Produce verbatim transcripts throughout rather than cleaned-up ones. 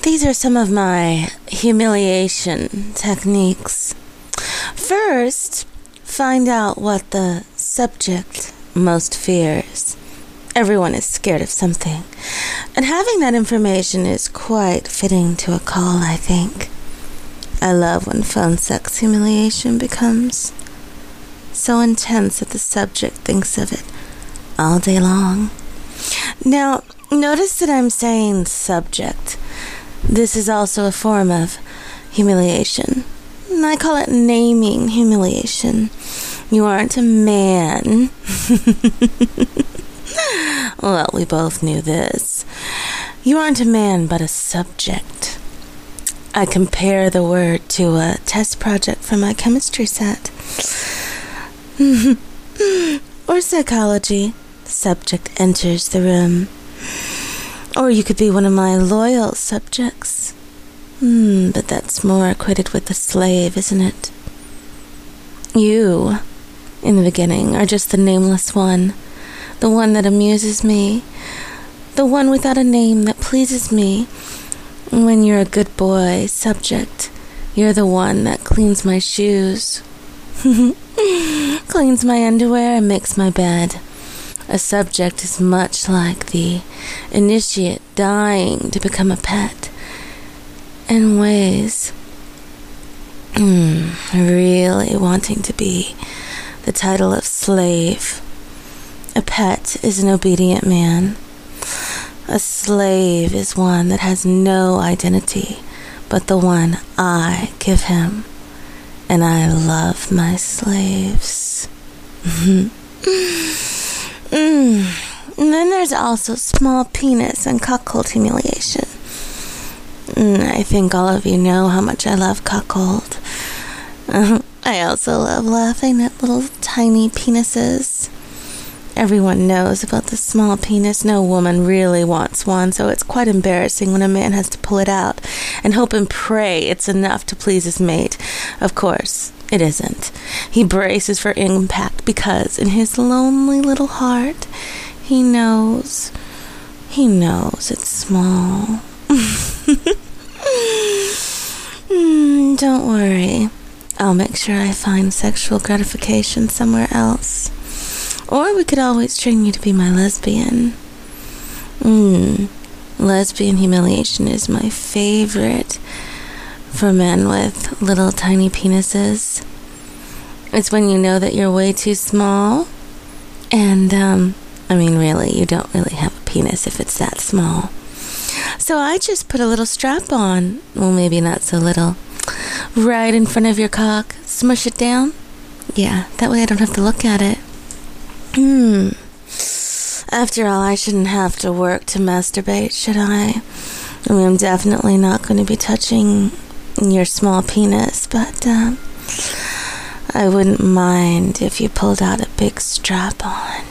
These are some of my humiliation techniques. First, find out what the subject most fears. Everyone is scared of something, and having that information is quite fitting to a call, I think. I love when phone sex humiliation becomes so intense that the subject thinks of it all day long. Now, notice that I'm saying subject. This is also a form of humiliation. I call it naming humiliation. You aren't a man. Well, we both knew this. You aren't a man, but a subject. I compare the word to a test project from my chemistry set. Or psychology. Subject enters the room. Or you could be one of my loyal subjects. Hmm, but that's more equated with the slave, isn't it? You, in the beginning, are just the nameless one. The one that amuses me. The one without a name that pleases me. When you're a good boy, subject, you're the one that cleans my shoes. Cleans my underwear and makes my bed. A subject is much like the initiate dying to become a pet. In ways, mm, really wanting to be the title of slave. A pet is an obedient man. A slave is one that has no identity but the one I give him. And I love my slaves. mm. And then there's also small penis and cuckold humiliation. Mm, I think all of you know how much I love cuckold. Uh, I also love laughing at little tiny penises. Everyone knows about the small penis. No woman really wants one, so it's quite embarrassing when a man has to pull it out and hope and pray it's enough to please his mate. Of course, it isn't. He braces for impact because in his lonely little heart, he knows, he knows it's small. mm, don't worry. I'll make sure I find sexual gratification somewhere else. Or we could always train you to be my lesbian. Mm, lesbian humiliation is my favorite for men with little tiny penises. It's when you know that you're way too small. And, um, I mean, really, you don't really have a penis if it's that small. So I just put a little strap on, well, maybe not so little, right in front of your cock. Smush it down. Yeah, that way I don't have to look at it. Hmm. After all, I shouldn't have to work to masturbate, should I? I mean, I'm definitely not going to be touching your small penis, but uh, I wouldn't mind if you pulled out a big strap on.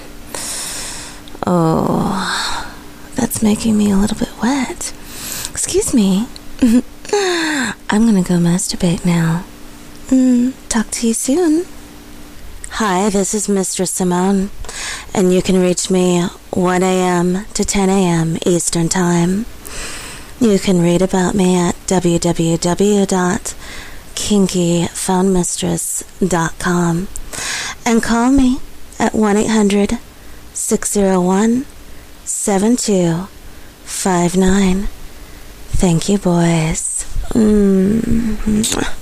Oh, that's making me a little bit wet. Excuse me. I'm going to go masturbate now. Mm, talk to you soon. Hi, this is Mistress Simone, and you can reach me one a.m. to ten a.m. Eastern Time. You can read about me at w w w dot kinky phone mistress dot com and call me at one eight hundred six oh one seven two five nine. Thank you, boys. Mm-hmm.